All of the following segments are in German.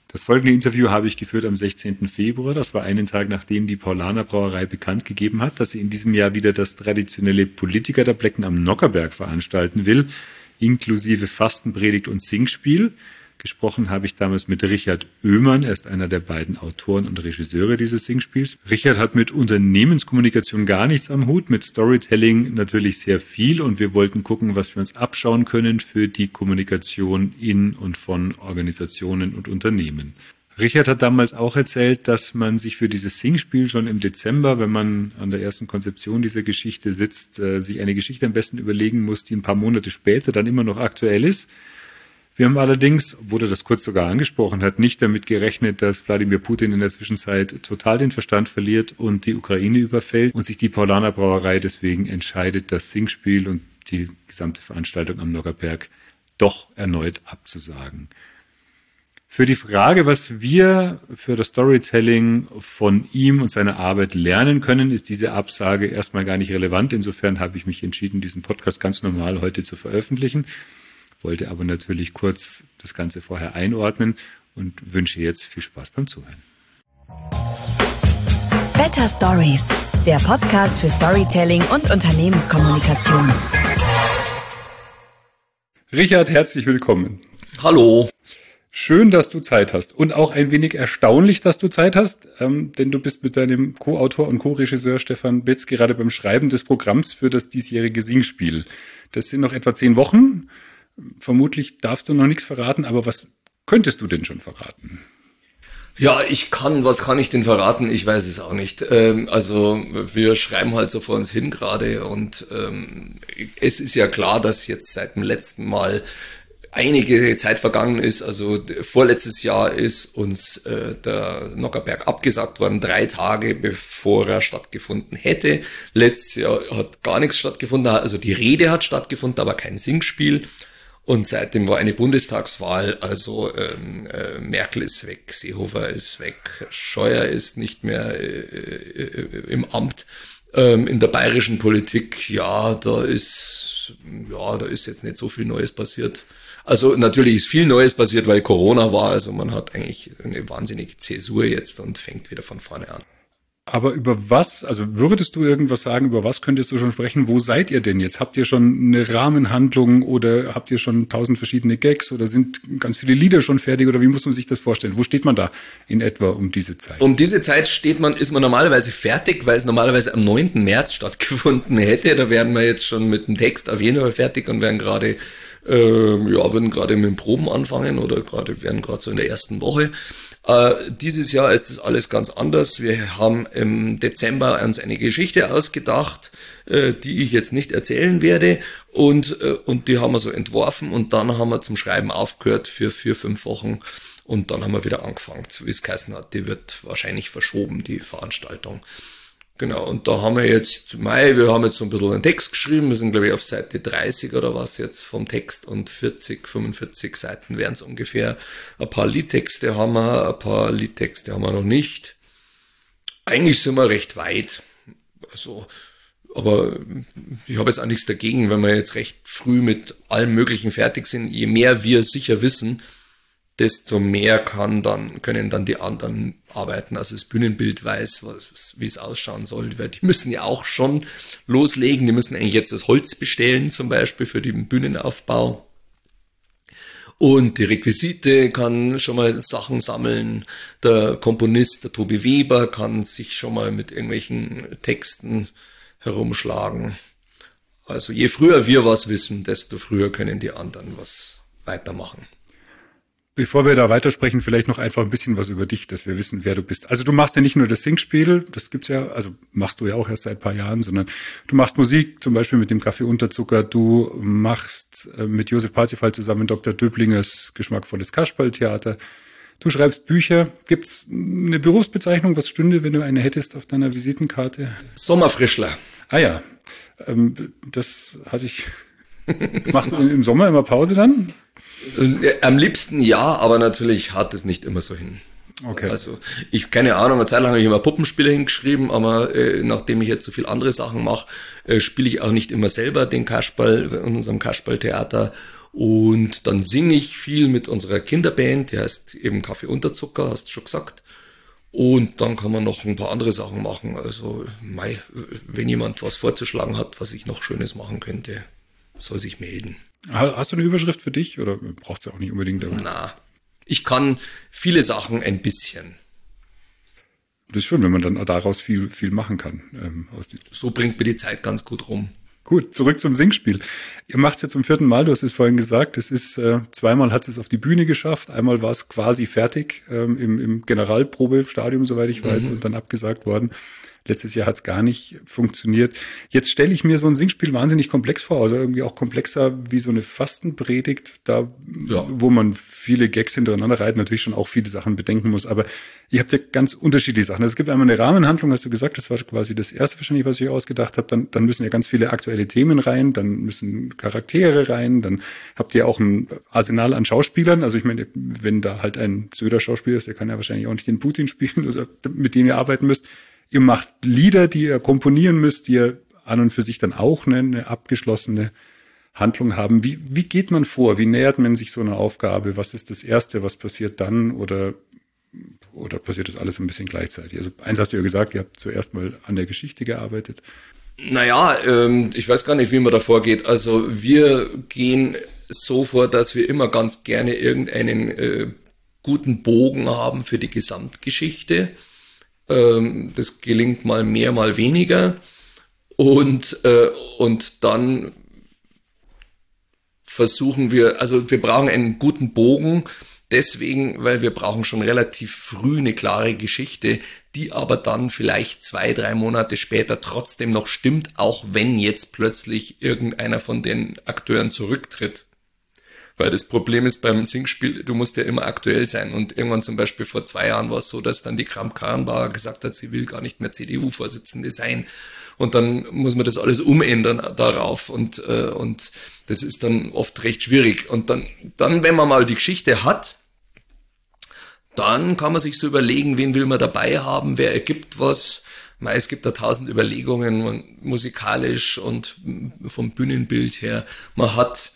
Das folgende Interview habe ich geführt am 16. Februar. Das war einen Tag, nachdem die Paulaner Brauerei bekannt gegeben hat, dass sie in diesem Jahr wieder das traditionelle Politiker-Tablecken am Nockherberg veranstalten will, inklusive Fastenpredigt und Singspiel. Gesprochen habe ich damals mit Richard Oehmann. Er ist einer der beiden Autoren und Regisseure dieses Singspiels. Richard hat mit Unternehmenskommunikation gar nichts am Hut, mit Storytelling natürlich sehr viel. Und wir wollten gucken, was wir uns abschauen können für die Kommunikation in und von Organisationen und Unternehmen. Richard hat damals auch erzählt, dass man sich für dieses Singspiel schon im Dezember, wenn man an der ersten Konzeption dieser Geschichte sitzt, sich eine Geschichte am besten überlegen muss, die ein paar Monate später dann immer noch aktuell ist. Wir haben allerdings, obwohl er das kurz sogar angesprochen hat, nicht damit gerechnet, dass Wladimir Putin in der Zwischenzeit total den Verstand verliert und die Ukraine überfällt und sich die Paulaner Brauerei deswegen entscheidet, das Singspiel und die gesamte Veranstaltung am Nockherberg doch erneut abzusagen. Für die Frage, was wir für das Storytelling von ihm und seiner Arbeit lernen können, ist diese Absage erstmal gar nicht relevant. Insofern habe ich mich entschieden, diesen Podcast ganz normal heute zu veröffentlichen. Wollte aber natürlich kurz das Ganze vorher einordnen und wünsche jetzt viel Spaß beim Zuhören. Better Stories, der Podcast für Storytelling und Unternehmenskommunikation. Richard, herzlich willkommen. Hallo. Schön, dass du Zeit hast und auch ein wenig erstaunlich, dass du Zeit hast, denn du bist mit deinem Co-Autor und Co-Regisseur Stefan Betz gerade beim Schreiben des Programms für das diesjährige Singspiel. Das sind noch etwa 10 Wochen. Vermutlich darfst du noch nichts verraten, aber was könntest du denn schon verraten? Ja, was kann ich denn verraten? Ich weiß es auch nicht. Also wir schreiben halt so vor uns hin gerade und es ist ja klar, dass jetzt seit dem letzten Mal einige Zeit vergangen ist. Also vorletztes Jahr ist uns der Nockherberg abgesagt worden, 3 Tage bevor er stattgefunden hätte. Letztes Jahr hat gar nichts stattgefunden, also die Rede hat stattgefunden, aber kein Singspiel. Und seitdem war eine Bundestagswahl, also Merkel ist weg, Seehofer ist weg, Scheuer ist nicht mehr im Amt. In der bayerischen Politik, da ist jetzt nicht so viel Neues passiert. Also natürlich ist viel Neues passiert, weil Corona war, also man hat eigentlich eine wahnsinnige Zäsur jetzt und fängt wieder von vorne an. Aber über was, also würdest du irgendwas sagen, über was könntest du schon sprechen? Wo seid ihr denn jetzt? Habt ihr schon eine Rahmenhandlung oder habt ihr schon 1000 verschiedene Gags oder sind ganz viele Lieder schon fertig oder wie muss man sich das vorstellen? Wo steht man da in etwa um diese Zeit? Um diese Zeit ist man normalerweise fertig, weil es normalerweise am 9. März stattgefunden hätte. Da wären wir jetzt schon mit dem Text auf jeden Fall fertig und würden gerade mit dem Proben anfangen oder wären gerade so in der ersten Woche. Dieses Jahr ist das alles ganz anders. Wir haben im Dezember uns eine Geschichte ausgedacht, die ich jetzt nicht erzählen werde und die haben wir so entworfen und dann haben wir zum Schreiben aufgehört für 4-5 Wochen und dann haben wir wieder angefangen, so wie es geheißen hat. Die wird wahrscheinlich verschoben, die Veranstaltung. Genau, und da haben wir jetzt so ein bisschen einen Text geschrieben, wir sind glaube ich auf Seite 30 oder was jetzt vom Text und 45 Seiten wären es ungefähr. Ein paar Liedtexte haben wir noch nicht. Eigentlich sind wir recht weit, also, aber ich habe jetzt auch nichts dagegen, wenn wir jetzt recht früh mit allem Möglichen fertig sind. Je mehr wir sicher wissen, desto mehr können dann die anderen arbeiten, also das Bühnenbild weiß, wie es ausschauen soll, weil die müssen ja auch schon loslegen, die müssen eigentlich jetzt das Holz bestellen, zum Beispiel für den Bühnenaufbau. Und die Requisite kann schon mal Sachen sammeln, der Komponist, der Tobi Weber, kann sich schon mal mit irgendwelchen Texten herumschlagen. Also je früher wir was wissen, desto früher können die anderen was weitermachen. Bevor wir da weitersprechen, vielleicht noch einfach ein bisschen was über dich, dass wir wissen, wer du bist. Also du machst ja nicht nur das Singspiel, das gibt's ja, also machst du ja auch erst seit ein paar Jahren, sondern du machst Musik, zum Beispiel mit dem Kaffee Unterzucker, du machst mit Josef Parzifal zusammen Dr. Döblingers geschmackvolles Kasperltheater, du schreibst Bücher. Gibt's eine Berufsbezeichnung, was stünde, wenn du eine hättest auf deiner Visitenkarte? Sommerfrischler. Ah ja, das hatte ich. Machst du im Sommer immer Pause dann? Am liebsten ja, aber natürlich hat es nicht immer so hin. Okay. Also keine Ahnung, eine Zeit lang habe ich immer Puppenspiele hingeschrieben, aber nachdem ich jetzt so viel andere Sachen mache, spiele ich auch nicht immer selber den Kasperl in unserem Kasperltheater Und dann singe ich viel mit unserer Kinderband, die heißt eben Kaffee Unterzucker, hast du schon gesagt. Und dann kann man noch ein paar andere Sachen machen. Also, wenn jemand was vorzuschlagen hat, was ich noch Schönes machen könnte, soll sich melden. Hast du eine Überschrift für dich oder braucht es ja auch nicht unbedingt? Na, ich kann viele Sachen ein bisschen. Das ist schön, wenn man dann daraus viel machen kann. So bringt mir die Zeit ganz gut rum. Gut, zurück zum Singspiel. Ihr macht es ja zum 4. Mal, du hast es vorhin gesagt. Es ist zweimal hat es auf die Bühne geschafft, einmal war es quasi fertig im Generalprobestadium, soweit ich weiß, und dann abgesagt worden. Letztes Jahr hat es gar nicht funktioniert. Jetzt stelle ich mir so ein Singspiel wahnsinnig komplex vor, also irgendwie auch komplexer wie so eine Fastenpredigt, wo man viele Gags hintereinander reiht, natürlich schon auch viele Sachen bedenken muss, aber ihr habt ja ganz unterschiedliche Sachen. Also es gibt einmal eine Rahmenhandlung, hast du gesagt, das war quasi das erste wahrscheinlich, was ich ausgedacht habe. Dann müssen ja ganz viele aktuelle Themen rein, dann müssen Charaktere rein, dann habt ihr auch ein Arsenal an Schauspielern. Also ich meine, wenn da halt ein Söder-Schauspieler ist, der kann ja wahrscheinlich auch nicht den Putin spielen, also mit dem ihr arbeiten müsst. Ihr macht Lieder, die ihr komponieren müsst, die ihr an und für sich dann auch eine abgeschlossene Handlung haben. Wie geht man vor? Wie nähert man sich so einer Aufgabe? Was ist das Erste? Was passiert dann? Oder passiert das alles ein bisschen gleichzeitig? Also eins hast du ja gesagt, ihr habt zuerst mal an der Geschichte gearbeitet. Naja, ich weiß gar nicht, wie man da vorgeht. Also wir gehen so vor, dass wir immer ganz gerne irgendeinen guten Bogen haben für die Gesamtgeschichte. Das gelingt mal mehr, mal weniger. Und dann versuchen wir, also wir brauchen einen guten Bogen, deswegen, weil wir brauchen schon relativ früh eine klare Geschichte, die aber dann vielleicht 2-3 Monate später trotzdem noch stimmt, auch wenn jetzt plötzlich irgendeiner von den Akteuren zurücktritt. Weil das Problem ist beim Singspiel, du musst ja immer aktuell sein. Und irgendwann zum Beispiel vor 2 Jahren war es so, dass dann die Kramp-Karrenbauer gesagt hat, sie will gar nicht mehr CDU-Vorsitzende sein. Und dann muss man das alles umändern darauf. Und das ist dann oft recht schwierig. Und dann, wenn man mal die Geschichte hat, dann kann man sich so überlegen, wen will man dabei haben, wer ergibt was. Es gibt da 1000 Überlegungen, musikalisch und vom Bühnenbild her. Man hat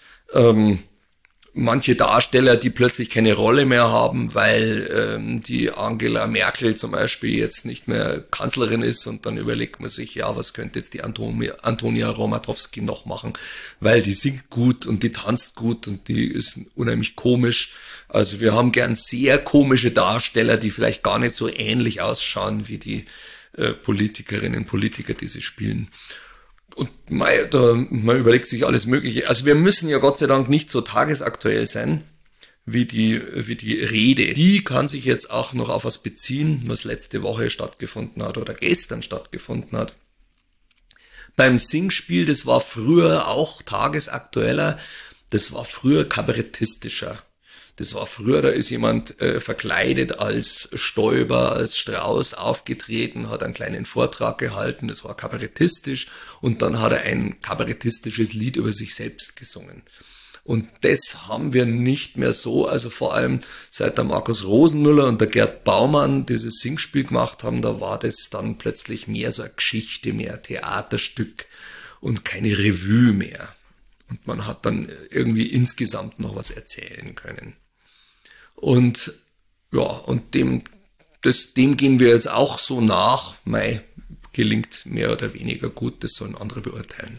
manche Darsteller, die plötzlich keine Rolle mehr haben, weil die Angela Merkel zum Beispiel jetzt nicht mehr Kanzlerin ist, und dann überlegt man sich, ja, was könnte jetzt die Antonia Romatowski noch machen, weil die singt gut und die tanzt gut und die ist unheimlich komisch. Also wir haben gern sehr komische Darsteller, die vielleicht gar nicht so ähnlich ausschauen wie die Politikerinnen und Politiker, die sie spielen. Und man überlegt sich alles Mögliche. Also wir müssen ja Gott sei Dank nicht so tagesaktuell sein wie die Rede. Die kann sich jetzt auch noch auf was beziehen, was letzte Woche stattgefunden hat oder gestern stattgefunden hat. Beim Singspiel, das war früher auch tagesaktueller, das war früher kabarettistischer. Das war früher, da ist jemand verkleidet als Stoiber, als Strauß aufgetreten, hat einen kleinen Vortrag gehalten, das war kabarettistisch, und dann hat er ein kabarettistisches Lied über sich selbst gesungen. Und das haben wir nicht mehr so, also vor allem seit der Markus Rosenmüller und der Gerd Baumann dieses Singspiel gemacht haben, da war das dann plötzlich mehr so eine Geschichte, mehr Theaterstück und keine Revue mehr. Und man hat dann irgendwie insgesamt noch was erzählen können. Und ja, und dem gehen wir jetzt auch so nach. Gelingt mehr oder weniger gut, das sollen andere beurteilen.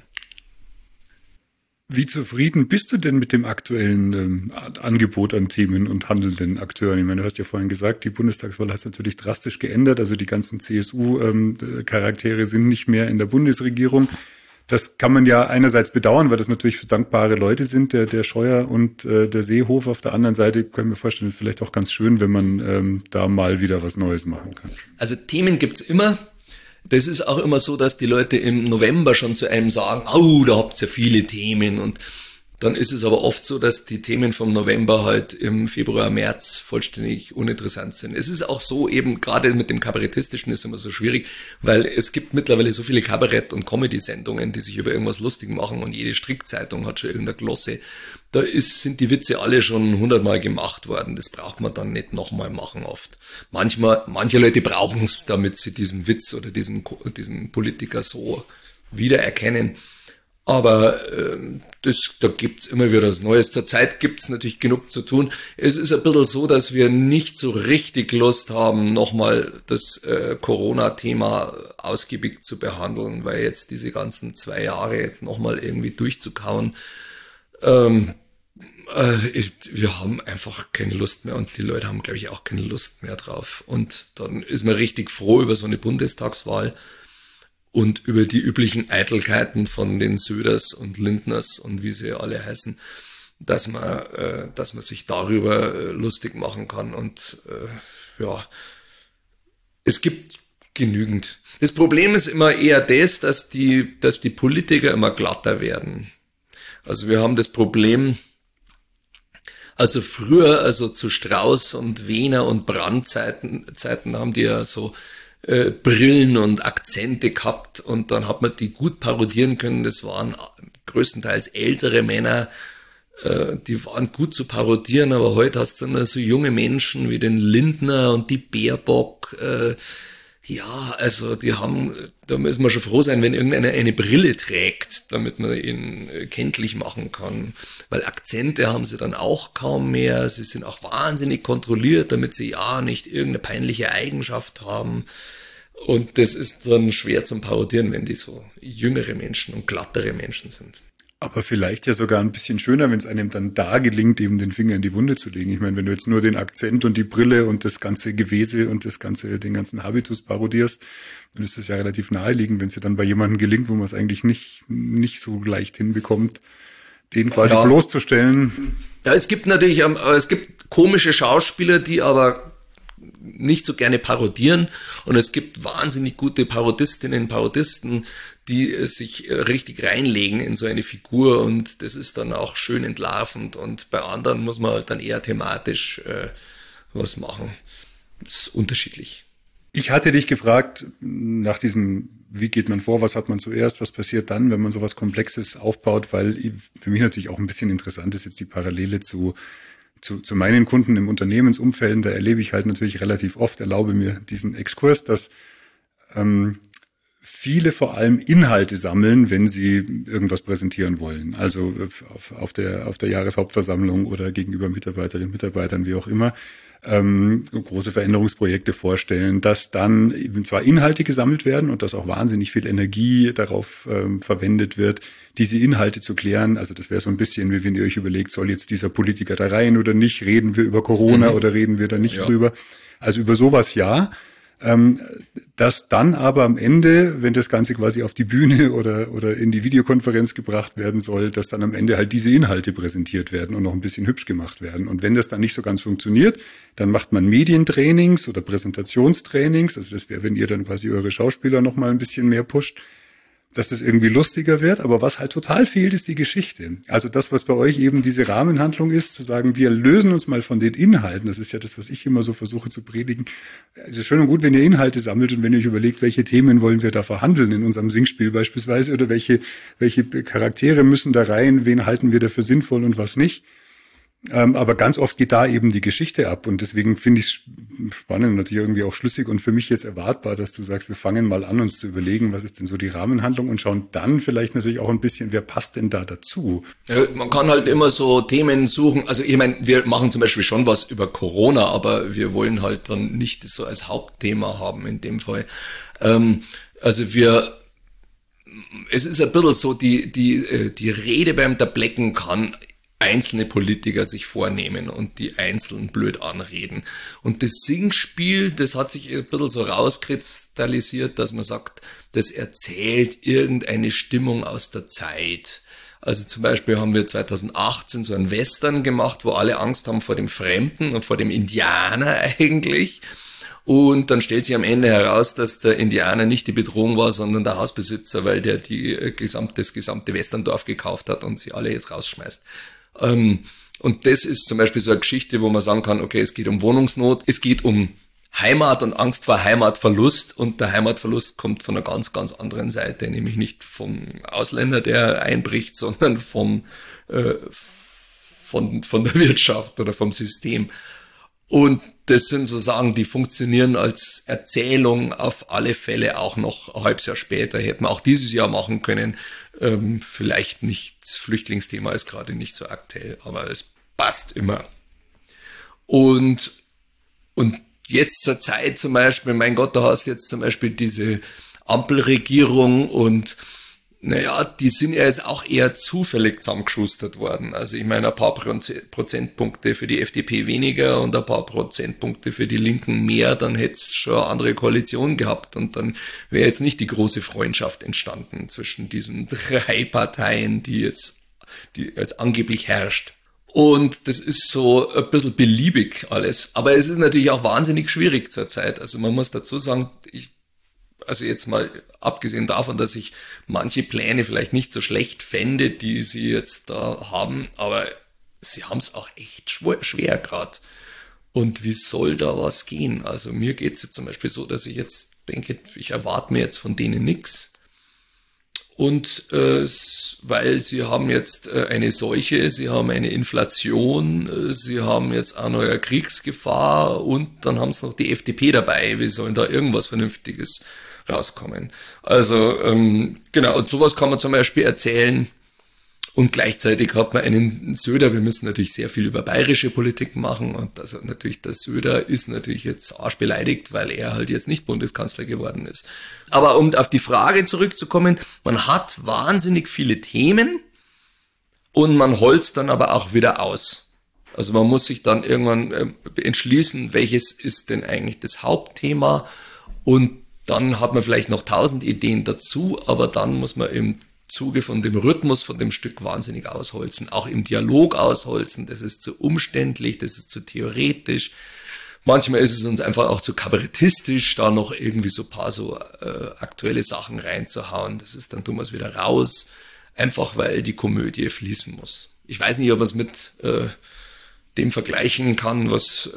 Wie zufrieden bist du denn mit dem aktuellen Angebot an Themen und handelnden Akteuren? Ich meine, du hast ja vorhin gesagt, die Bundestagswahl hat es natürlich drastisch geändert. Also die ganzen CSU-Charaktere sind nicht mehr in der Bundesregierung. Das kann man ja einerseits bedauern, weil das natürlich dankbare Leute sind, der Scheuer und der Seehofer. Auf der anderen Seite können wir vorstellen, es ist vielleicht auch ganz schön, wenn man da mal wieder was Neues machen kann. Also Themen gibt's immer. Das ist auch immer so, dass die Leute im November schon zu einem sagen, da habt ihr ja viele Themen, und dann ist es aber oft so, dass die Themen vom November halt im Februar, März vollständig uninteressant sind. Es ist auch so, eben gerade mit dem Kabarettistischen ist immer so schwierig, weil es gibt mittlerweile so viele Kabarett- und Comedy-Sendungen, die sich über irgendwas lustig machen, und jede Strickzeitung hat schon irgendeine Glosse. Da sind die Witze alle schon 100-mal gemacht worden. Das braucht man dann nicht nochmal machen oft. Manche Leute brauchen es, damit sie diesen Witz oder diesen Politiker so wiedererkennen. Aber da gibt's immer wieder was Neues. Zurzeit gibt's natürlich genug zu tun. Es ist ein bisschen so, dass wir nicht so richtig Lust haben, nochmal das Corona-Thema ausgiebig zu behandeln, weil jetzt diese ganzen 2 Jahre jetzt nochmal irgendwie durchzukauen, wir haben einfach keine Lust mehr und die Leute haben, glaube ich, auch keine Lust mehr drauf. Und dann ist man richtig froh über so eine Bundestagswahl und über die üblichen Eitelkeiten von den Söders und Lindners und wie sie alle heißen, dass man sich darüber lustig machen kann. Und es gibt genügend. Das Problem ist immer eher das, dass die Politiker immer glatter werden. Also wir haben das Problem, also früher, also zu Strauß und Wehner und Brandt-Zeiten haben die ja so Brillen und Akzente gehabt und dann hat man die gut parodieren können. Das waren größtenteils ältere Männer, die waren gut zu parodieren, aber heute hast du dann so junge Menschen wie den Lindner und die Baerbock, also da müssen wir schon froh sein, wenn irgendeiner eine Brille trägt, damit man ihn kenntlich machen kann. Weil Akzente haben sie dann auch kaum mehr. Sie sind auch wahnsinnig kontrolliert, damit sie ja nicht irgendeine peinliche Eigenschaft haben. Und das ist dann schwer zum Parodieren, wenn die so jüngere Menschen und glattere Menschen sind. Aber vielleicht ja sogar ein bisschen schöner, wenn es einem dann da gelingt, eben den Finger in die Wunde zu legen. Ich meine, wenn du jetzt nur den Akzent und die Brille und das ganze Gewese und den ganzen Habitus parodierst, dann ist das ja relativ naheliegend, wenn es dir dann bei jemandem gelingt, wo man es eigentlich nicht so leicht hinbekommt, den quasi bloßzustellen. Ja, es gibt komische Schauspieler, die aber nicht so gerne parodieren und es gibt wahnsinnig gute Parodistinnen, Parodisten, die sich richtig reinlegen in so eine Figur und das ist dann auch schön entlarvend und bei anderen muss man halt dann eher thematisch was machen. Das ist unterschiedlich. Ich hatte dich gefragt nach diesem, wie geht man vor, was hat man zuerst, was passiert dann, wenn man sowas Komplexes aufbaut, weil für mich natürlich auch ein bisschen interessant ist jetzt die Parallele zu meinen Kunden im Unternehmensumfeld. Da erlebe ich halt natürlich relativ oft, erlaube mir diesen Exkurs, dass viele vor allem Inhalte sammeln, wenn sie irgendwas präsentieren wollen. Also auf der Jahreshauptversammlung oder gegenüber Mitarbeiterinnen und Mitarbeitern, wie auch immer, große Veränderungsprojekte vorstellen, dass dann eben zwar Inhalte gesammelt werden und dass auch wahnsinnig viel Energie darauf verwendet wird, diese Inhalte zu klären. Also das wäre so ein bisschen, wie wenn ihr euch überlegt, soll jetzt dieser Politiker da rein oder nicht? Reden wir über Corona oder reden wir da nicht drüber? Also über sowas ja. Dass dann aber am Ende, wenn das Ganze quasi auf die Bühne oder in die Videokonferenz gebracht werden soll, dass dann am Ende halt diese Inhalte präsentiert werden und noch ein bisschen hübsch gemacht werden. Und wenn das dann nicht so ganz funktioniert, dann macht man Medientrainings oder Präsentationstrainings. Also das wäre, wenn ihr dann quasi eure Schauspieler noch mal ein bisschen mehr pusht, dass das irgendwie lustiger wird. Aber was halt total fehlt, ist die Geschichte. Also das, was bei euch eben diese Rahmenhandlung ist, zu sagen, wir lösen uns mal von den Inhalten. Das ist ja das, was ich immer so versuche zu predigen. Es ist schön und gut, wenn ihr Inhalte sammelt und wenn ihr euch überlegt, welche Themen wollen wir da verhandeln in unserem Singspiel beispielsweise oder welche Charaktere müssen da rein, wen halten wir dafür sinnvoll und was nicht. Aber ganz oft geht da eben die Geschichte ab und deswegen finde ich es spannend und natürlich irgendwie auch schlüssig und für mich jetzt erwartbar, dass du sagst, wir fangen mal an, uns zu überlegen, was ist denn so die Rahmenhandlung und schauen dann vielleicht natürlich auch ein bisschen, wer passt denn da dazu? Ja, man kann halt immer so Themen suchen, also ich meine, wir machen zum Beispiel schon was über Corona, aber wir wollen halt dann nicht so als Hauptthema haben in dem Fall. Es ist ein bisschen so, die Rede beim Tablecken kann einzelne Politiker sich vornehmen und die Einzelnen blöd anreden. Und das Singspiel, das hat sich ein bisschen so rauskristallisiert, dass man sagt, das erzählt irgendeine Stimmung aus der Zeit. Also zum Beispiel haben wir 2018 so einen Western gemacht, wo alle Angst haben vor dem Fremden und vor dem Indianer eigentlich. Und dann stellt sich am Ende heraus, dass der Indianer nicht die Bedrohung war, sondern der Hausbesitzer, weil der das gesamte Westerndorf gekauft hat und sie alle jetzt rausschmeißt. Und das ist zum Beispiel so eine Geschichte, wo man sagen kann, okay, es geht um Wohnungsnot, es geht um Heimat und Angst vor Heimatverlust und der Heimatverlust kommt von einer ganz, ganz anderen Seite, nämlich nicht vom Ausländer, der einbricht, sondern von der Wirtschaft oder vom System. Und das sind so Sachen, die funktionieren als Erzählung auf alle Fälle auch noch ein halbes Jahr später. Hätten wir auch dieses Jahr machen können. Vielleicht nicht, das Flüchtlingsthema ist gerade nicht so aktuell, aber es passt immer. Und jetzt zur Zeit zum Beispiel, mein Gott, da hast du jetzt zum Beispiel diese Ampelregierung und naja, die sind ja jetzt auch eher zufällig zusammengeschustert worden. Also ich meine, ein paar Prozentpunkte für die FDP weniger und ein paar Prozentpunkte für die Linken mehr, dann hätte es schon eine andere Koalition gehabt und dann wäre jetzt nicht die große Freundschaft entstanden zwischen diesen 3 Parteien, die jetzt angeblich herrscht. Und das ist so ein bisschen beliebig alles. Aber es ist natürlich auch wahnsinnig schwierig zurzeit. Also man muss dazu sagen, also jetzt mal abgesehen davon, dass ich manche Pläne vielleicht nicht so schlecht fände, die sie jetzt da haben, aber sie haben es auch echt schwer gerade. Und wie soll da was gehen? Also mir geht's jetzt zum Beispiel so, dass ich jetzt denke, ich erwarte mir jetzt von denen nichts. Und weil sie haben jetzt eine Seuche, sie haben eine Inflation, sie haben jetzt auch noch eine Kriegsgefahr und dann haben sie noch die FDP dabei. Wie sollen da irgendwas Vernünftiges rauskommen? Also genau, und sowas kann man zum Beispiel erzählen. Und gleichzeitig hat man einen Söder, wir müssen natürlich sehr viel über bayerische Politik machen und also natürlich der Söder ist natürlich jetzt arschbeleidigt, weil er halt jetzt nicht Bundeskanzler geworden ist. Aber um auf die Frage zurückzukommen, man hat wahnsinnig viele Themen und man holzt dann aber auch wieder aus. Also man muss sich dann irgendwann entschließen, welches ist denn eigentlich das Hauptthema und dann hat man vielleicht noch 1000 Ideen dazu, aber dann muss man im Zuge von dem Rhythmus von dem Stück wahnsinnig ausholzen, auch im Dialog ausholzen, das ist zu umständlich, das ist zu theoretisch, manchmal ist es uns einfach auch zu kabarettistisch, da noch irgendwie so ein paar so aktuelle Sachen reinzuhauen, das ist dann tun wir es wieder raus, einfach weil die Komödie fließen muss. Ich weiß nicht, ob man es mit dem vergleichen kann, was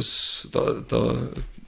da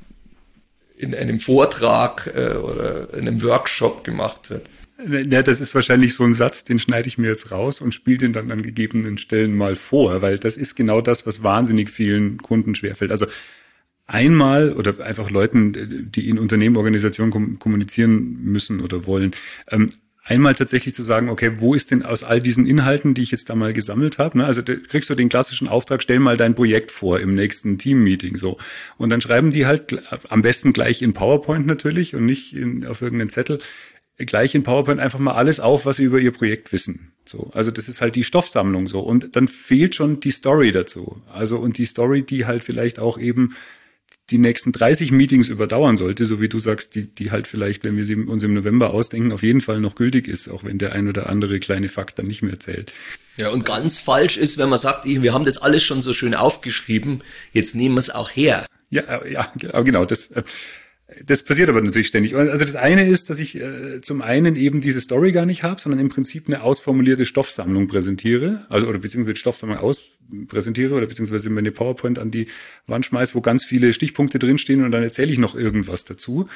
in einem Vortrag oder in einem Workshop gemacht wird. Ja, das ist wahrscheinlich so ein Satz, den schneide ich mir jetzt raus und spiele den dann an gegebenen Stellen mal vor, weil das ist genau das, was wahnsinnig vielen Kunden schwerfällt. Also einmal oder einfach Leuten, die in Unternehmen, Organisationen kommunizieren müssen oder wollen, einmal tatsächlich zu sagen, okay, wo ist denn aus all diesen Inhalten, die ich jetzt da mal gesammelt habe, ne? Also kriegst du den klassischen Auftrag, stell mal dein Projekt vor im nächsten Team-Meeting, so. Und dann schreiben die halt am besten gleich in PowerPoint natürlich und nicht auf irgendeinen Zettel, gleich in PowerPoint einfach mal alles auf, was sie über ihr Projekt wissen. So, also das ist halt die Stoffsammlung so. Und dann fehlt schon die Story dazu. Also und die Story, die halt vielleicht auch eben die nächsten 30 Meetings überdauern sollte, so wie du sagst, die halt vielleicht, wenn wir sie uns im November ausdenken, auf jeden Fall noch gültig ist, auch wenn der ein oder andere kleine Fakt dann nicht mehr zählt. Ja, und ganz falsch ist, wenn man sagt, wir haben das alles schon so schön aufgeschrieben, jetzt nehmen wir es auch her. Ja, genau, das passiert aber natürlich ständig. Also das eine ist, dass ich zum einen eben diese Story gar nicht habe, sondern im Prinzip eine ausformulierte Stoffsammlung präsentiere, also oder beziehungsweise Stoffsammlung präsentiere oder beziehungsweise mir eine PowerPoint an die Wand schmeiße, wo ganz viele Stichpunkte drinstehen und dann erzähle ich noch irgendwas dazu.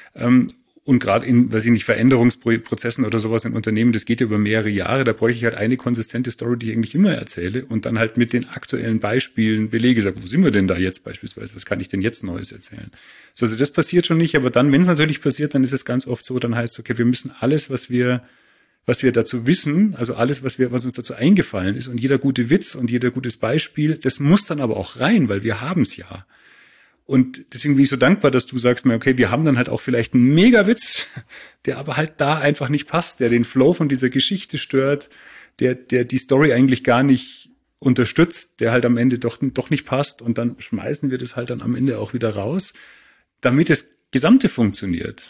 Und gerade in, weiß ich nicht, Veränderungsprozessen oder sowas in Unternehmen, das geht ja über mehrere Jahre, da bräuchte ich halt eine konsistente Story, die ich eigentlich immer erzähle und dann halt mit den aktuellen Beispielen belege, sage, wo sind wir denn da jetzt beispielsweise, was kann ich denn jetzt Neues erzählen? So, also das passiert schon nicht, aber dann, wenn es natürlich passiert, dann ist es ganz oft so, dann heißt es, okay, wir müssen alles, was wir dazu wissen, also alles, was uns dazu eingefallen ist und jeder gute Witz und jeder gutes Beispiel, das muss dann aber auch rein, weil wir haben es ja. Und deswegen bin ich so dankbar, dass du sagst mir, okay, wir haben dann halt auch vielleicht einen Megawitz, der aber halt da einfach nicht passt, der den Flow von dieser Geschichte stört, der die Story eigentlich gar nicht unterstützt, der halt am Ende doch nicht passt und dann schmeißen wir das halt dann am Ende auch wieder raus, damit das Gesamte funktioniert.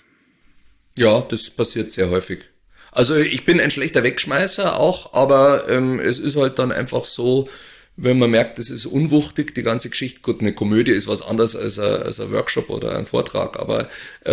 Ja, das passiert sehr häufig. Also ich bin ein schlechter Wegschmeißer auch, aber es ist halt dann einfach so, wenn man merkt, das ist unwuchtig, die ganze Geschichte. Gut, eine Komödie ist was anderes als ein Workshop oder ein Vortrag, aber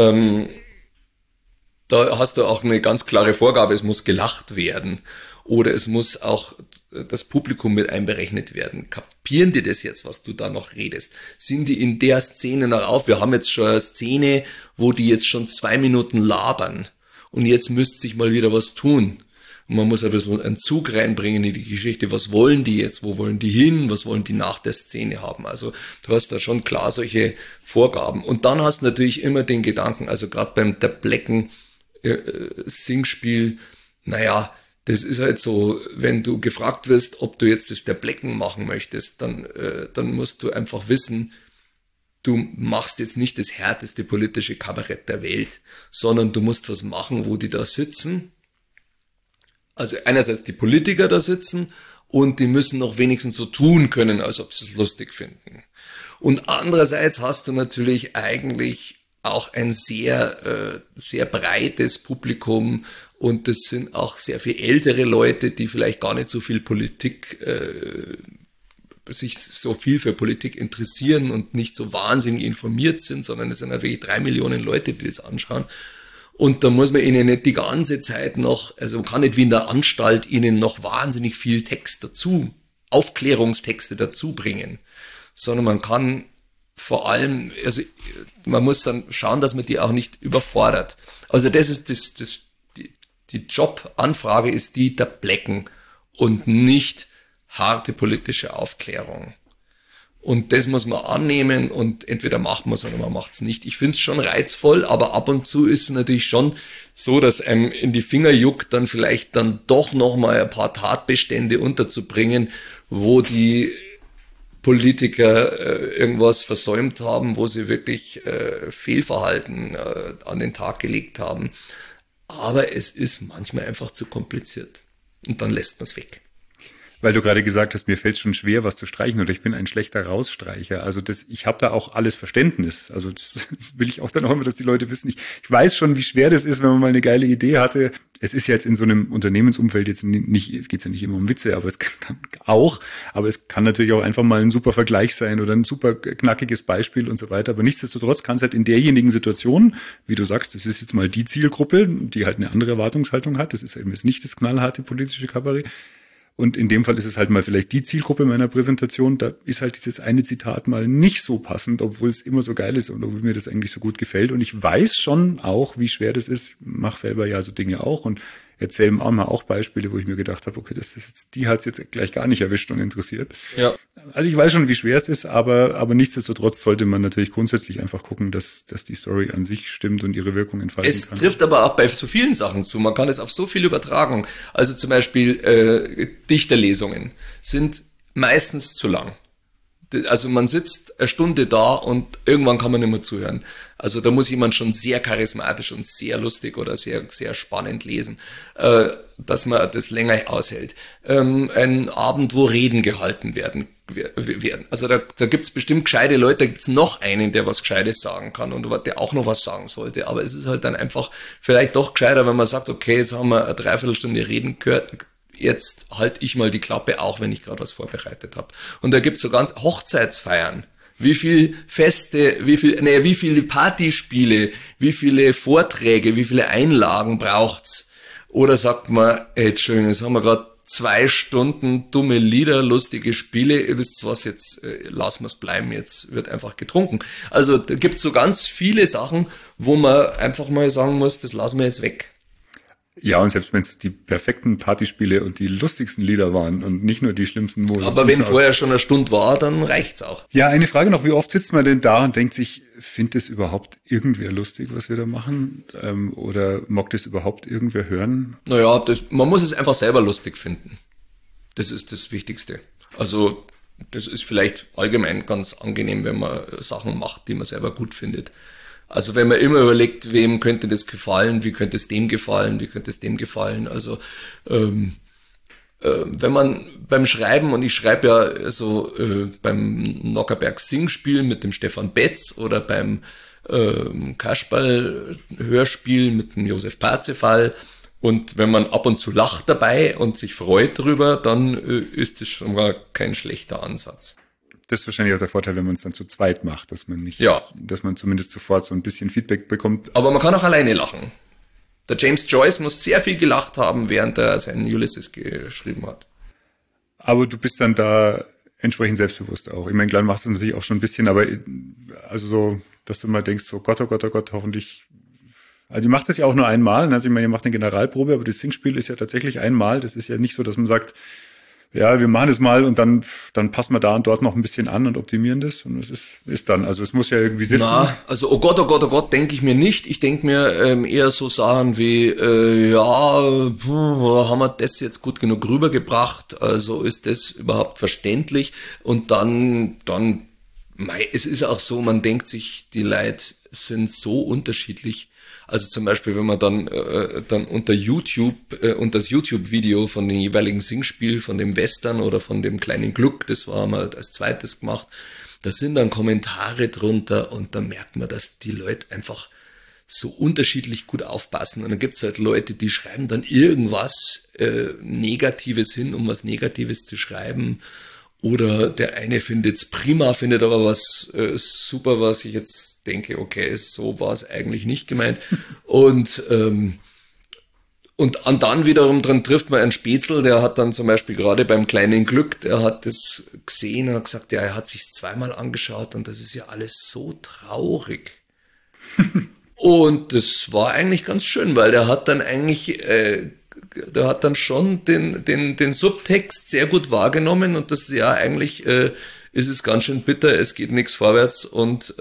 da hast du auch eine ganz klare Vorgabe, es muss gelacht werden oder es muss auch das Publikum mit einberechnet werden. Kapieren die das jetzt, was du da noch redest? Sind die in der Szene noch auf? Wir haben jetzt schon eine Szene, wo die jetzt schon 2 Minuten labern und jetzt müsste sich mal wieder was tun. Und man muss ein bisschen einen Zug reinbringen in die Geschichte. Was wollen die jetzt? Wo wollen die hin? Was wollen die nach der Szene haben? Also du hast da schon klar solche Vorgaben. Und dann hast du natürlich immer den Gedanken, also gerade beim Der Blecken Singspiel, naja, das ist halt so, wenn du gefragt wirst, ob du jetzt das Der Blecken machen möchtest, dann musst du einfach wissen, du machst jetzt nicht das härteste politische Kabarett der Welt, sondern du musst was machen, wo die da sitzen. Also einerseits die Politiker da sitzen und die müssen noch wenigstens so tun können, als ob sie es lustig finden. Und andererseits hast du natürlich eigentlich auch ein sehr breites Publikum und das sind auch sehr viel ältere Leute, die vielleicht gar nicht so viel sich so viel für Politik interessieren und nicht so wahnsinnig informiert sind, sondern es sind natürlich 3 Millionen Leute, die das anschauen. Und da muss man ihnen nicht die ganze Zeit noch, also man kann nicht wie in der Anstalt ihnen noch wahnsinnig viel Text dazu, Aufklärungstexte dazu bringen, sondern man kann vor allem, also man muss dann schauen, dass man die auch nicht überfordert. Also das ist die Jobanfrage ist die Der Blecken und nicht harte politische Aufklärung. Und das muss man annehmen und entweder macht man es oder man macht es nicht. Ich finde es schon reizvoll, aber ab und zu ist es natürlich schon so, dass einem in die Finger juckt, dann vielleicht dann doch nochmal ein paar Tatbestände unterzubringen, wo die Politiker irgendwas versäumt haben, wo sie wirklich Fehlverhalten an den Tag gelegt haben. Aber es ist manchmal einfach zu kompliziert. Und dann lässt man es weg. Weil du gerade gesagt hast, mir fällt es schon schwer, was zu streichen oder ich bin ein schlechter Rausstreicher. Also ich habe da auch alles Verständnis. Also das will ich auch dann auch immer, dass die Leute wissen. Ich weiß schon, wie schwer das ist, wenn man mal eine geile Idee hatte. Es ist ja jetzt in so einem Unternehmensumfeld jetzt nicht, geht's ja nicht immer um Witze, aber es kann auch. Aber es kann natürlich auch einfach mal ein super Vergleich sein oder ein super knackiges Beispiel und so weiter. Aber nichtsdestotrotz kann es halt in derjenigen Situation, wie du sagst, das ist jetzt mal die Zielgruppe, die halt eine andere Erwartungshaltung hat. Das ist eben jetzt nicht das knallharte politische Kabarett. Und in dem Fall ist es halt mal vielleicht die Zielgruppe meiner Präsentation. Da ist halt dieses eine Zitat mal nicht so passend, obwohl es immer so geil ist und obwohl mir das eigentlich so gut gefällt. Und ich weiß schon auch, wie schwer das ist. Mach selber ja so Dinge auch und erzähle auch mal auch Beispiele, wo ich mir gedacht habe, okay, das ist jetzt, die hat es jetzt gleich gar nicht erwischt und interessiert. Ja. Also ich weiß schon, wie schwer es ist, aber nichtsdestotrotz sollte man natürlich grundsätzlich einfach gucken, dass die Story an sich stimmt und ihre Wirkung entfalten kann. Es trifft aber auch bei so vielen Sachen zu. Man kann es auf so viel übertragen. Also zum Beispiel Dichterlesungen sind meistens zu lang. Also man sitzt eine Stunde da und irgendwann kann man nicht mehr zuhören. Also da muss jemand schon sehr charismatisch und sehr lustig oder sehr, sehr spannend lesen, dass man das länger aushält. Ein Abend, wo Reden gehalten werden. Also da gibt's bestimmt gescheite Leute, da gibt's noch einen, der was Gescheites sagen kann und der auch noch was sagen sollte. Aber es ist halt dann einfach vielleicht doch gescheiter, wenn man sagt, okay, jetzt haben wir eine Dreiviertelstunde Reden gehört, jetzt halte ich mal die Klappe, auch wenn ich gerade was vorbereitet habe. Und da gibt's so ganz Hochzeitsfeiern. Wie viel Feste, wie viele Partyspiele, wie viele Vorträge, wie viele Einlagen braucht's? Oder sagt man, hey, Entschuldigung, jetzt haben wir gerade 2 Stunden dumme Lieder, lustige Spiele, ihr wisst was, jetzt lassen wir's bleiben, jetzt wird einfach getrunken. Also da gibt's so ganz viele Sachen, wo man einfach mal sagen muss, das lassen wir jetzt weg. Ja, und selbst wenn es die perfekten Partyspiele und die lustigsten Lieder waren und nicht nur die schlimmsten Modus. Aber wenn vorher schon eine Stunde war, dann reicht's auch. Ja, eine Frage noch, wie oft sitzt man denn da und denkt sich, findet es überhaupt irgendwer lustig, was wir da machen? Oder mag das überhaupt irgendwer hören? Naja, man muss es einfach selber lustig finden. Das ist das Wichtigste. Also das ist vielleicht allgemein ganz angenehm, wenn man Sachen macht, die man selber gut findet. Also wenn man immer überlegt, wem könnte das gefallen, wie könnte es dem gefallen, wie könnte es dem gefallen. Also wenn man beim Schreiben, und ich schreibe ja so beim Nockerberg Singspiel mit dem Stefan Betz oder beim Kasperl-Hörspiel mit dem Josef Parzefall, und wenn man ab und zu lacht dabei und sich freut drüber, dann ist das schon mal kein schlechter Ansatz. Das ist wahrscheinlich auch der Vorteil, wenn man es dann zu zweit macht, dass man nicht, dass man zumindest sofort so ein bisschen Feedback bekommt. Aber man kann auch alleine lachen. Der James Joyce muss sehr viel gelacht haben, während er seinen Ulysses geschrieben hat. Aber du bist dann da entsprechend selbstbewusst auch. Ich meine, klar machst du es natürlich auch schon ein bisschen, aber also so, dass du mal denkst, so Gott, oh Gott, oh Gott, hoffentlich Also ihr macht das ja auch nur einmal. Also ich meine, ihr macht eine Generalprobe, aber das Singspiel ist ja tatsächlich einmal. Das ist ja nicht so, dass man sagt, ja, wir machen es mal und dann passen wir da und dort noch ein bisschen an und optimieren das. Und es ist dann, also es muss ja irgendwie sitzen. Also oh Gott, denke ich mir nicht. Ich denke mir eher so Sachen wie, haben wir das jetzt gut genug rübergebracht? Also ist das überhaupt verständlich? Und dann, es ist auch so, man denkt sich, die Leute sind so unterschiedlich. Also zum Beispiel, wenn man dann unter YouTube, unter das YouTube-Video von dem jeweiligen Singspiel, von dem Western oder von dem kleinen Glück, das war mal als zweites gemacht, da sind dann Kommentare drunter und da merkt man, dass die Leute einfach so unterschiedlich gut aufpassen. Und dann gibt's halt Leute, die schreiben dann irgendwas Negatives hin, um was Negatives zu schreiben. Oder der eine findet's prima, findet aber was super, was ich jetzt denke, okay, so war es eigentlich nicht gemeint. Und dann wiederum dran trifft man einen Spätzl, der hat dann zum Beispiel gerade beim kleinen Glück, der hat das gesehen und hat gesagt, ja, er hat sich's zweimal angeschaut und das ist ja alles so traurig. Und das war eigentlich ganz schön, weil der hat dann eigentlich der hat dann schon den Subtext sehr gut wahrgenommen und das ist ja eigentlich ist es ganz schön bitter, es geht nichts vorwärts und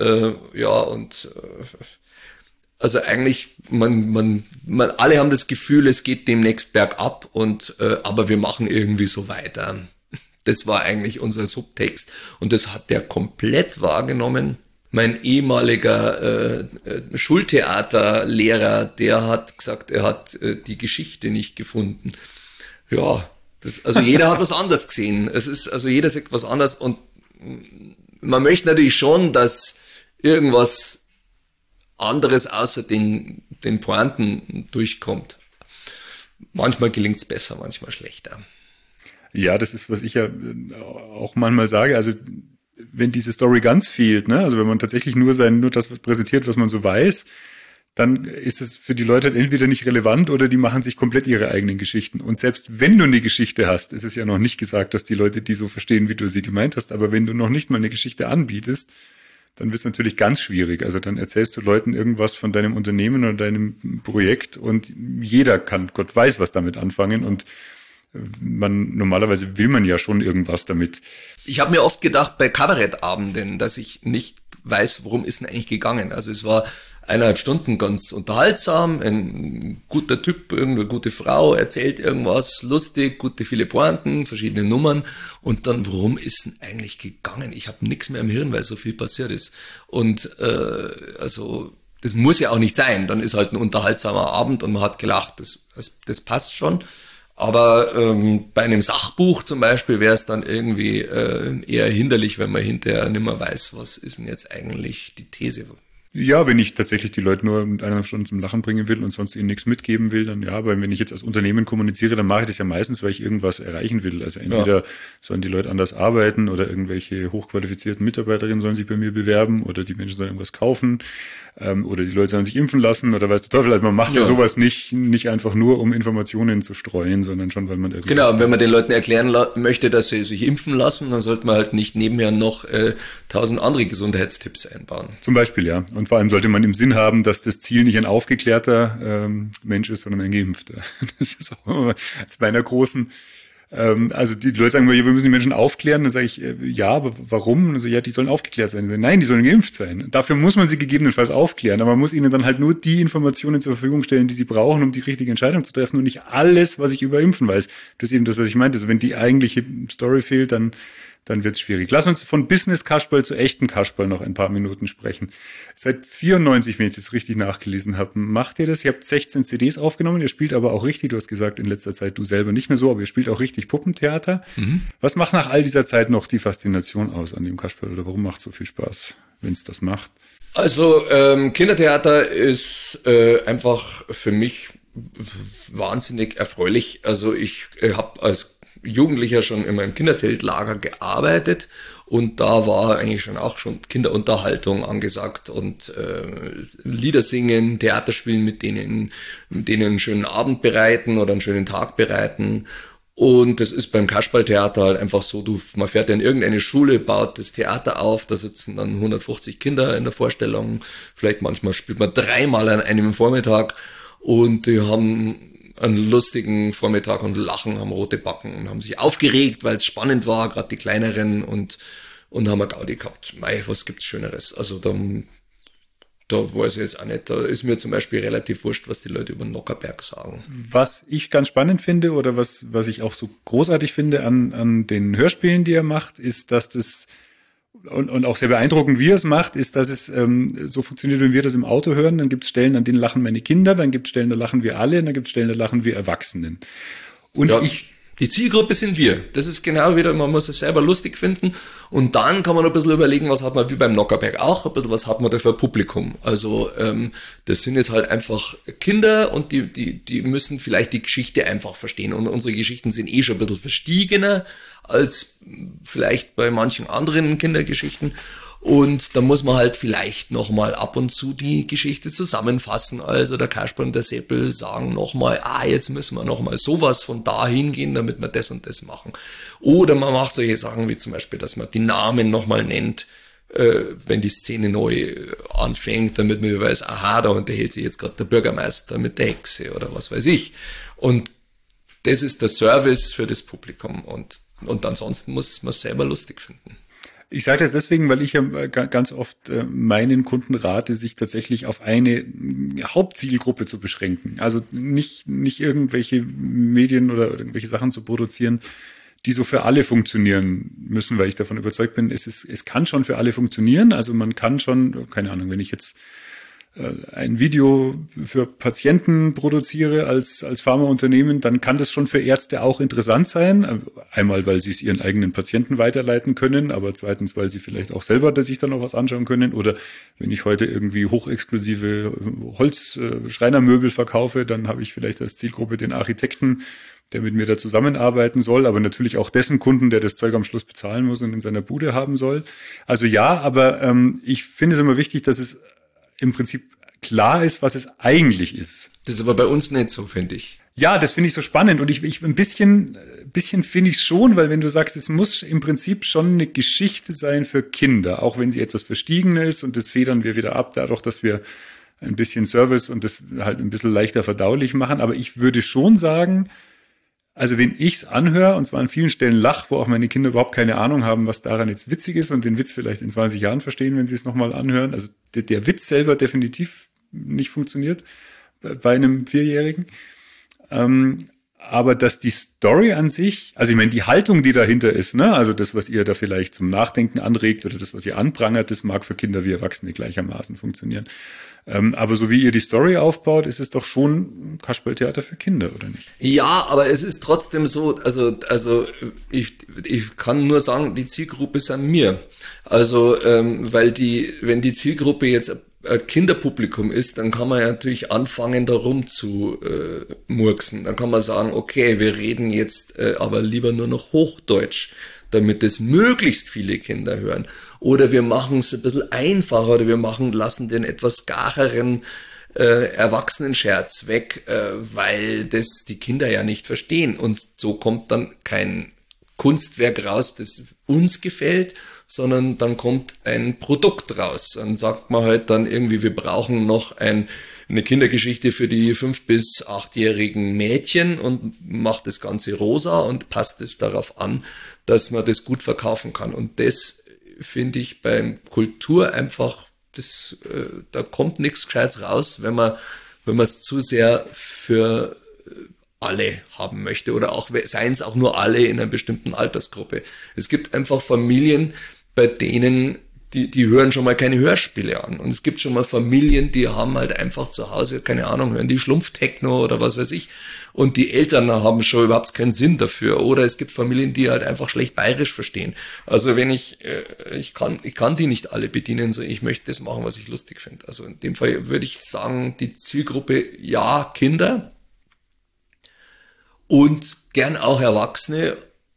also eigentlich man alle haben das Gefühl, es geht demnächst bergab und aber wir machen irgendwie so weiter. Das war eigentlich unser Subtext und das hat der komplett wahrgenommen. Mein ehemaliger Schultheaterlehrer, der hat gesagt, er hat die Geschichte nicht gefunden. Ja, also jeder hat was anderes gesehen. Es ist, also jeder sieht was anderes und man möchte natürlich schon, dass irgendwas anderes außer den Pointen durchkommt. Manchmal gelingt's besser, manchmal schlechter. Ja, das ist, was ich ja auch manchmal sage. Also wenn diese Story ganz fehlt, ne, also wenn man tatsächlich nur das präsentiert, was man so weiß, dann ist es für die Leute entweder nicht relevant oder die machen sich komplett ihre eigenen Geschichten. Und selbst wenn du eine Geschichte hast, ist es ja noch nicht gesagt, dass die Leute die so verstehen, wie du sie gemeint hast, aber wenn du noch nicht mal eine Geschichte anbietest, dann wird es natürlich ganz schwierig. Also dann erzählst du Leuten irgendwas von deinem Unternehmen oder deinem Projekt und jeder kann, Gott weiß, was damit anfangen und normalerweise will man ja schon irgendwas damit. Ich habe mir oft gedacht bei Kabarettabenden, dass ich nicht weiß, worum ist denn eigentlich gegangen. Also es war 1,5 Stunden ganz unterhaltsam, ein guter Typ, irgendeine gute Frau erzählt irgendwas, lustig, viele Pointen, verschiedene Nummern und dann, worum ist denn eigentlich gegangen? Ich habe nichts mehr im Hirn, weil so viel passiert ist. Und also das muss ja auch nicht sein. Dann ist halt ein unterhaltsamer Abend und man hat gelacht, das passt schon. Aber bei einem Sachbuch zum Beispiel wäre es dann irgendwie eher hinderlich, wenn man hinterher nicht mehr weiß, was ist denn jetzt eigentlich die These. Ja, wenn ich tatsächlich die Leute nur mit 1,5 Stunden zum Lachen bringen will und sonst ihnen nichts mitgeben will, dann ja, aber wenn ich jetzt als Unternehmen kommuniziere, dann mache ich das ja meistens, weil ich irgendwas erreichen will. Also entweder sollen die Leute anders arbeiten oder irgendwelche hochqualifizierten Mitarbeiterinnen sollen sich bei mir bewerben oder die Menschen sollen irgendwas kaufen oder die Leute sollen sich impfen lassen oder weiß der Teufel. Also man macht ja sowas nicht einfach nur, um Informationen zu streuen, sondern schon, weil man irgendwas... Genau, und wenn man den Leuten erklären möchte, dass sie sich impfen lassen, dann sollte man halt nicht nebenher noch 1000 andere Gesundheitstipps einbauen. Zum Beispiel, ja. Und vor allem sollte man im Sinn haben, dass das Ziel nicht ein aufgeklärter Mensch ist, sondern ein Geimpfter. Das ist auch immer als bei einer großen... Also die Leute sagen, wir müssen die Menschen aufklären. Dann sage ich, ja, aber warum? Also ja, die sollen aufgeklärt sein. Sagen, nein, die sollen geimpft sein. Dafür muss man sie gegebenenfalls aufklären. Aber man muss ihnen dann halt nur die Informationen zur Verfügung stellen, die sie brauchen, um die richtige Entscheidung zu treffen und nicht alles, was ich über Impfen weiß. Das ist eben das, was ich meinte. Also wenn die eigentliche Story fehlt, dann wird es schwierig. Lass uns von Business-Kasperl zu echten Kasperl noch ein paar Minuten sprechen. Seit 94, wenn ich das richtig nachgelesen habe, macht ihr das? Ihr habt 16 CDs aufgenommen, ihr spielt aber auch richtig, du hast gesagt, in letzter Zeit du selber nicht mehr so, aber ihr spielt auch richtig Puppentheater. Mhm. Was macht nach all dieser Zeit noch die Faszination aus an dem Kasperl oder warum macht es so viel Spaß, wenn es das macht? Also Kindertheater ist einfach für mich wahnsinnig erfreulich. Also ich habe als Jugendlicher schon in meinem Kinderzeltlager gearbeitet und da war eigentlich schon Kinderunterhaltung angesagt und Lieder singen, Theater spielen, mit denen einen schönen Abend bereiten oder einen schönen Tag bereiten Und das ist beim Kasperltheater halt einfach so, man fährt ja in irgendeine Schule, baut das Theater auf, da sitzen dann 150 Kinder in der Vorstellung, vielleicht manchmal spielt man 3-mal an einem Vormittag und die haben einen lustigen Vormittag und lachen, haben rote Backen und haben sich aufgeregt, weil es spannend war, gerade die Kleineren und haben eine Gaudi gehabt. Mei, was gibt's Schöneres? Also da weiß ich jetzt auch nicht. Da ist mir zum Beispiel relativ wurscht, was die Leute über den Nockerberg sagen. Was ich ganz spannend finde oder was ich auch so großartig finde an den Hörspielen, die er macht, ist, dass das und auch sehr beeindruckend, wie er es macht, ist, dass es so funktioniert, wenn wir das im Auto hören, dann gibt es Stellen, an denen lachen meine Kinder, dann gibt es Stellen, da lachen wir alle, und dann gibt es Stellen, da lachen wir Erwachsenen. Und ja, die Zielgruppe sind wir. Das ist genau wieder, man muss es selber lustig finden und dann kann man ein bisschen überlegen, was hat man wie beim Nockerberg auch, ein bisschen was hat man da für ein Publikum. Also das sind jetzt halt einfach Kinder und die müssen vielleicht die Geschichte einfach verstehen und unsere Geschichten sind schon ein bisschen verstiegener als vielleicht bei manchen anderen Kindergeschichten. Und da muss man halt vielleicht nochmal ab und zu die Geschichte zusammenfassen. Also der Kasperl und der Seppel sagen nochmal, jetzt müssen wir nochmal sowas von da hingehen, damit wir das und das machen. Oder man macht solche Sachen wie zum Beispiel, dass man die Namen nochmal nennt, wenn die Szene neu anfängt, damit man weiß, da unterhält sich jetzt gerade der Bürgermeister mit der Hexe oder was weiß ich. Und das ist der Service für das Publikum. Und ansonsten muss man es selber lustig finden. Ich sage das deswegen, weil ich ja ganz oft meinen Kunden rate, sich tatsächlich auf eine Hauptzielgruppe zu beschränken. Also nicht irgendwelche Medien oder irgendwelche Sachen zu produzieren, die so für alle funktionieren müssen, weil ich davon überzeugt bin, es kann schon für alle funktionieren. Also man kann schon, keine Ahnung, wenn ich jetzt ein Video für Patienten produziere als Pharmaunternehmen, dann kann das schon für Ärzte auch interessant sein. Einmal, weil sie es ihren eigenen Patienten weiterleiten können, aber zweitens, weil sie vielleicht auch selber sich dann noch was anschauen können. Oder wenn ich heute irgendwie hochexklusive Holzschreinermöbel verkaufe, dann habe ich vielleicht als Zielgruppe den Architekten, der mit mir da zusammenarbeiten soll, aber natürlich auch dessen Kunden, der das Zeug am Schluss bezahlen muss und in seiner Bude haben soll. Also ja, aber ich finde es immer wichtig, dass es im Prinzip klar ist, was es eigentlich ist. Das ist aber bei uns nicht so, finde ich. Ja, das finde ich so spannend und ich ein bisschen finde ich schon, weil wenn du sagst, es muss im Prinzip schon eine Geschichte sein für Kinder, auch wenn sie etwas verstiegener ist und das federn wir wieder ab, dadurch, dass wir ein bisschen Service und das halt ein bisschen leichter verdaulich machen. Aber ich würde schon sagen, also wenn ich's anhöre, und zwar an vielen Stellen lach, wo auch meine Kinder überhaupt keine Ahnung haben, was daran jetzt witzig ist und den Witz vielleicht in 20 Jahren verstehen, wenn sie es nochmal anhören. Also der Witz selber definitiv nicht funktioniert bei einem 4-Jährigen. Aber dass die Story an sich, also ich meine, die Haltung, die dahinter ist, ne, also das, was ihr da vielleicht zum Nachdenken anregt oder das, was ihr anprangert, das mag für Kinder wie Erwachsene gleichermaßen funktionieren. Aber so wie ihr die Story aufbaut, ist es doch schon Kasperltheater für Kinder, oder nicht? Ja, aber es ist trotzdem so, also ich kann nur sagen, die Zielgruppe sind mir. Also, weil wenn die Zielgruppe jetzt ein Kinderpublikum ist, dann kann man ja natürlich anfangen, darum zu murksen. Dann kann man sagen, okay, wir reden jetzt aber lieber nur noch Hochdeutsch, damit es möglichst viele Kinder hören. Oder wir machen es ein bisschen einfacher oder wir lassen den etwas gareren Erwachsenenscherz weg, weil das die Kinder ja nicht verstehen. Und so kommt dann kein Kunstwerk raus, das uns gefällt, sondern dann kommt ein Produkt raus. Dann sagt man halt dann irgendwie, wir brauchen noch eine Kindergeschichte für die 5- bis 8-jährigen Mädchen und macht das Ganze rosa und passt es darauf an, dass man das gut verkaufen kann. Und das finde ich beim Kultur einfach, da kommt nichts Gescheites raus, wenn man es zu sehr für alle haben möchte oder auch seien es auch nur alle in einer bestimmten Altersgruppe. Es gibt einfach Familien, bei denen die hören schon mal keine Hörspiele an. Und es gibt schon mal Familien, die haben halt einfach zu Hause, keine Ahnung, hören die Schlumpftechno oder was weiß ich. Und die Eltern haben schon überhaupt keinen Sinn dafür. Oder es gibt Familien, die halt einfach schlecht bayerisch verstehen. Also wenn ich kann die nicht alle bedienen, so ich möchte das machen, was ich lustig finde. Also in dem Fall würde ich sagen, die Zielgruppe, ja, Kinder und gern auch Erwachsene,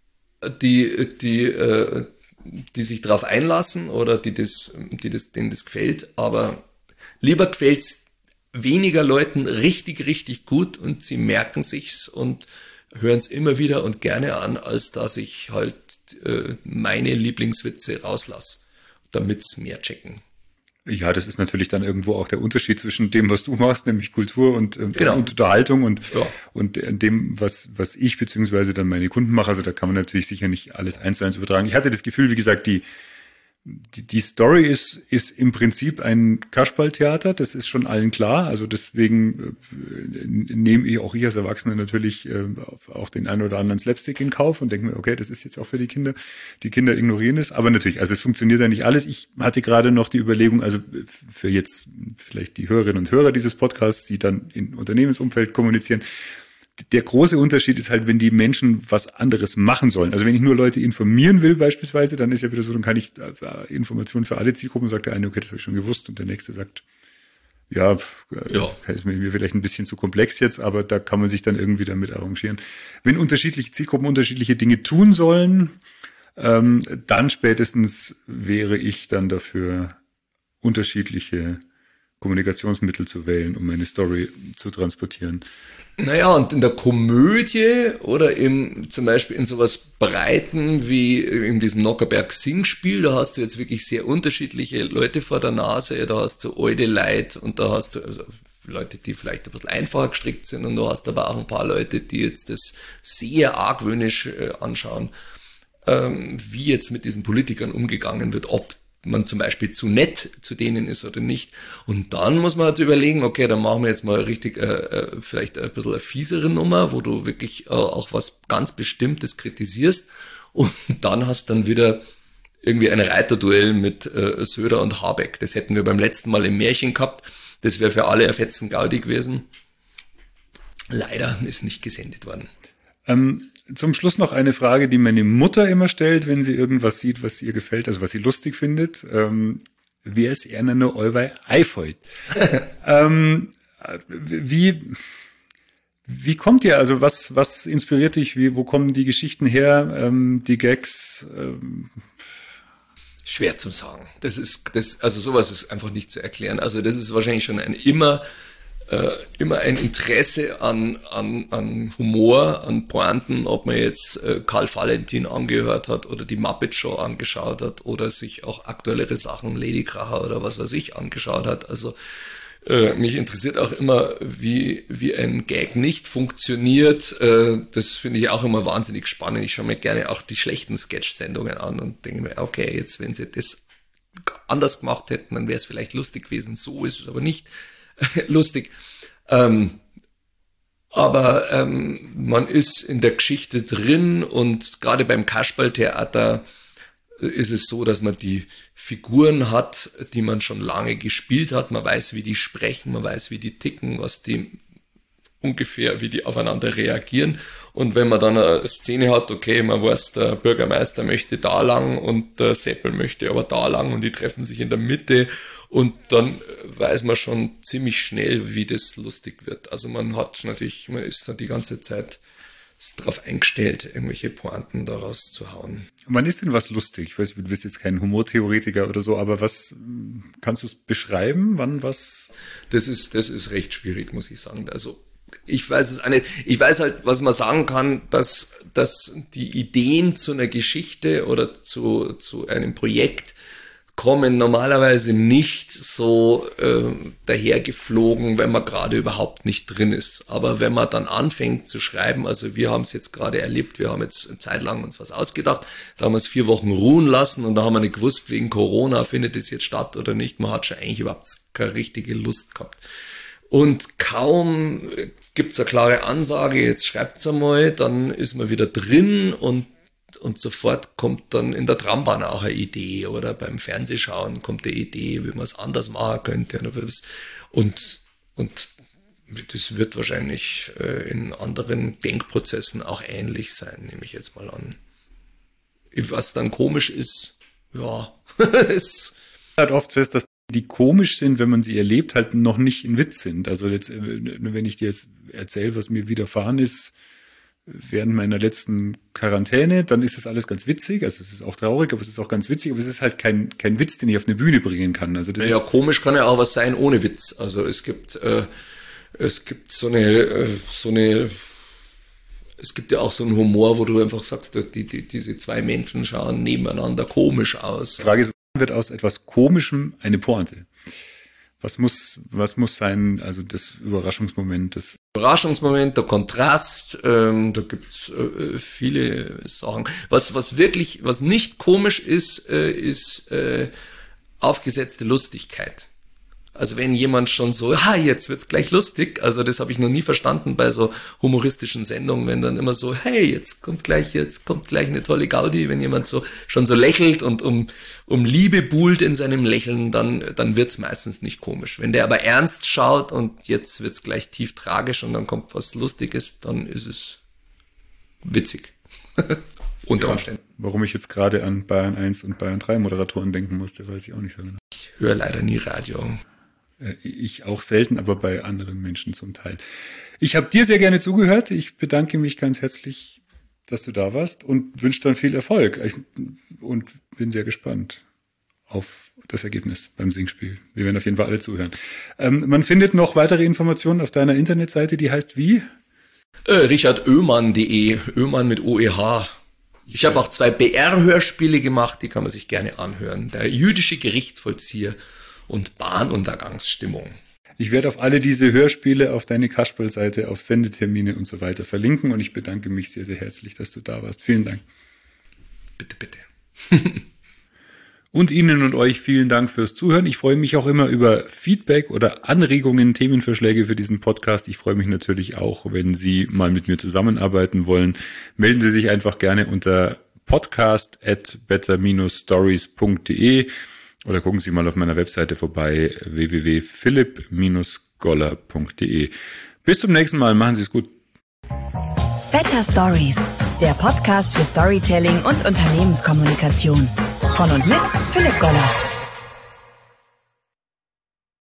die sich darauf einlassen oder denen das gefällt, aber lieber gefällt's weniger Leuten richtig, richtig gut und sie merken sich's und hören es immer wieder und gerne an, als dass ich halt meine Lieblingswitze rauslasse, damit es mehr checken. Ja, das ist natürlich dann irgendwo auch der Unterschied zwischen dem, was du machst, nämlich Kultur und Unterhaltung und dem, was ich beziehungsweise dann meine Kunden mache. Also da kann man natürlich sicher nicht alles 1:1 übertragen. Ich hatte das Gefühl, wie gesagt, die Story ist im Prinzip ein Kasperltheater, das ist schon allen klar. Also deswegen nehme ich als Erwachsener natürlich auch den einen oder anderen Slapstick in Kauf und denke mir, okay, das ist jetzt auch für die Kinder. Die Kinder ignorieren es, aber natürlich, also es funktioniert ja nicht alles. Ich hatte gerade noch die Überlegung, also für jetzt vielleicht die Hörerinnen und Hörer dieses Podcasts, die dann im Unternehmensumfeld kommunizieren, der große Unterschied ist halt, wenn die Menschen was anderes machen sollen. Also wenn ich nur Leute informieren will beispielsweise, dann ist ja wieder so, dann kann ich Informationen für alle Zielgruppen, sagt der eine, okay, das habe ich schon gewusst, und der nächste sagt, ja, ist mir vielleicht ein bisschen zu komplex jetzt, aber da kann man sich dann irgendwie damit arrangieren. Wenn unterschiedliche Zielgruppen unterschiedliche Dinge tun sollen, dann spätestens wäre ich dann dafür, unterschiedliche Kommunikationsmittel zu wählen, um meine Story zu transportieren. Naja, und in der Komödie oder zum Beispiel in sowas Breiten wie in diesem Nockerberg Singspiel, da hast du jetzt wirklich sehr unterschiedliche Leute vor der Nase, da hast du alte Leute und da hast du also Leute, die vielleicht ein bisschen einfacher gestrickt sind, und du hast aber auch ein paar Leute, die jetzt das sehr argwöhnisch anschauen, wie jetzt mit diesen Politikern umgegangen wird, ob man zum Beispiel zu nett zu denen ist oder nicht. Und dann muss man halt überlegen, okay, dann machen wir jetzt mal richtig vielleicht ein bisschen eine fiesere Nummer, wo du wirklich auch was ganz Bestimmtes kritisierst. Und dann hast dann wieder irgendwie ein Reiterduell mit Söder und Habeck. Das hätten wir beim letzten Mal im Märchen gehabt. Das wäre für alle ein fetzen Gaudi gewesen. Leider ist nicht gesendet worden. Zum Schluss noch eine Frage, die meine Mutter immer stellt, wenn sie irgendwas sieht, was ihr gefällt, also was sie lustig findet. Wer ist einer noch allweil Eifold? Wie kommt ihr? Also was inspiriert dich? Wo kommen die Geschichten her? Die Gags? Schwer zu sagen. Also sowas ist einfach nicht zu erklären. Also das ist wahrscheinlich schon immer ein Interesse an Humor, an Pointen, ob man jetzt Karl Valentin angehört hat oder die Muppet Show angeschaut hat oder sich auch aktuellere Sachen, Ladykracher oder was weiß ich, angeschaut hat. Also mich interessiert auch immer, wie ein Gag nicht funktioniert. Das finde ich auch immer wahnsinnig spannend. Ich schaue mir gerne auch die schlechten Sketch-Sendungen an und denke mir, okay, jetzt wenn sie das anders gemacht hätten, dann wäre es vielleicht lustig gewesen. So ist es aber nicht lustig. Aber man ist in der Geschichte drin, und gerade beim Kasperltheater ist es so, dass man die Figuren hat, die man schon lange gespielt hat. Man weiß, wie die sprechen, man weiß, wie die ticken, wie die aufeinander reagieren. Und wenn man dann eine Szene hat, okay, man weiß, der Bürgermeister möchte da lang und der Seppel möchte aber da lang und die treffen sich in der Mitte, und dann weiß man schon ziemlich schnell, wie das lustig wird. Also man ist dann die ganze Zeit darauf eingestellt, irgendwelche Pointen daraus zu hauen. Wann ist denn was lustig? Ich weiß, du bist jetzt kein Humortheoretiker oder so, aber was kannst du es beschreiben? Wann was? Das ist recht schwierig, muss ich sagen. Also ich weiß es auch nicht. Ich weiß halt, was man sagen kann, dass die Ideen zu einer Geschichte oder zu einem Projekt kommen normalerweise nicht so dahergeflogen, wenn man gerade überhaupt nicht drin ist. Aber wenn man dann anfängt zu schreiben, also wir haben es jetzt gerade erlebt, wir haben jetzt eine Zeit lang uns was ausgedacht, da haben wir es 4 Wochen ruhen lassen und da haben wir nicht gewusst, wegen Corona findet es jetzt statt oder nicht. Man hat schon eigentlich überhaupt keine richtige Lust gehabt. Und kaum gibt's eine klare Ansage, jetzt schreibt's einmal, dann ist man wieder drin, und sofort kommt dann in der Trambahn auch eine Idee oder beim Fernsehschauen kommt eine Idee, wie man es anders machen könnte. Und das wird wahrscheinlich in anderen Denkprozessen auch ähnlich sein, nehme ich jetzt mal an. Was dann komisch ist, ja, das halt oft fest, dass die komisch sind, wenn man sie erlebt, halt noch nicht ein Witz sind. Also jetzt, wenn ich dir jetzt erzähle, was mir widerfahren ist während meiner letzten Quarantäne, dann ist das alles ganz witzig. Also es ist auch traurig, aber es ist auch ganz witzig. Aber es ist halt kein Witz, den ich auf eine Bühne bringen kann. Also das ist komisch kann ja auch was sein ohne Witz. Also es gibt so eine Es gibt ja auch so einen Humor, wo du einfach sagst, dass diese zwei Menschen schauen nebeneinander komisch aus. Die Frage ist, wird aus etwas Komischem eine Pointe? Was muss sein, also das Überraschungsmoment? Der Kontrast, da gibt's viele Sachen. Was nicht komisch ist, ist aufgesetzte Lustigkeit. Also wenn jemand schon so, jetzt wird's gleich lustig, also das habe ich noch nie verstanden bei so humoristischen Sendungen, wenn dann immer so, hey, jetzt kommt gleich eine tolle Gaudi, wenn jemand so schon so lächelt und um Liebe buhlt in seinem Lächeln, dann wird's meistens nicht komisch. Wenn der aber ernst schaut und jetzt wird's gleich tief tragisch und dann kommt was Lustiges, dann ist es witzig. Unter Umständen. Warum ich jetzt gerade an Bayern 1 und Bayern 3 Moderatoren denken musste, weiß ich auch nicht so genau. Ich höre leider nie Radio. Ich auch selten, aber bei anderen Menschen zum Teil. Ich habe dir sehr gerne zugehört. Ich bedanke mich ganz herzlich, dass du da warst und wünsche dann viel Erfolg. Und bin sehr gespannt auf das Ergebnis beim Singspiel. Wir werden auf jeden Fall alle zuhören. Man findet noch weitere Informationen auf deiner Internetseite, die heißt wie? richardoehmann.de, Oehmann mit OEH. Ich habe auch 2 BR-Hörspiele gemacht, die kann man sich gerne anhören. Der jüdische Gerichtsvollzieher und Bahnuntergangsstimmung. Ich werde auf alle diese Hörspiele auf deine Kasperl-Seite, auf Sendetermine und so weiter verlinken und ich bedanke mich sehr, sehr herzlich, dass du da warst. Vielen Dank. Bitte, bitte. Und Ihnen und euch vielen Dank fürs Zuhören. Ich freue mich auch immer über Feedback oder Anregungen, Themenvorschläge für diesen Podcast. Ich freue mich natürlich auch, wenn Sie mal mit mir zusammenarbeiten wollen. Melden Sie sich einfach gerne unter podcast@better-stories.de oder gucken Sie mal auf meiner Webseite vorbei, www.philipp-goller.de. Bis zum nächsten Mal. Machen Sie es gut. Better Stories, der Podcast für Storytelling und Unternehmenskommunikation. Von und mit Philipp Goller.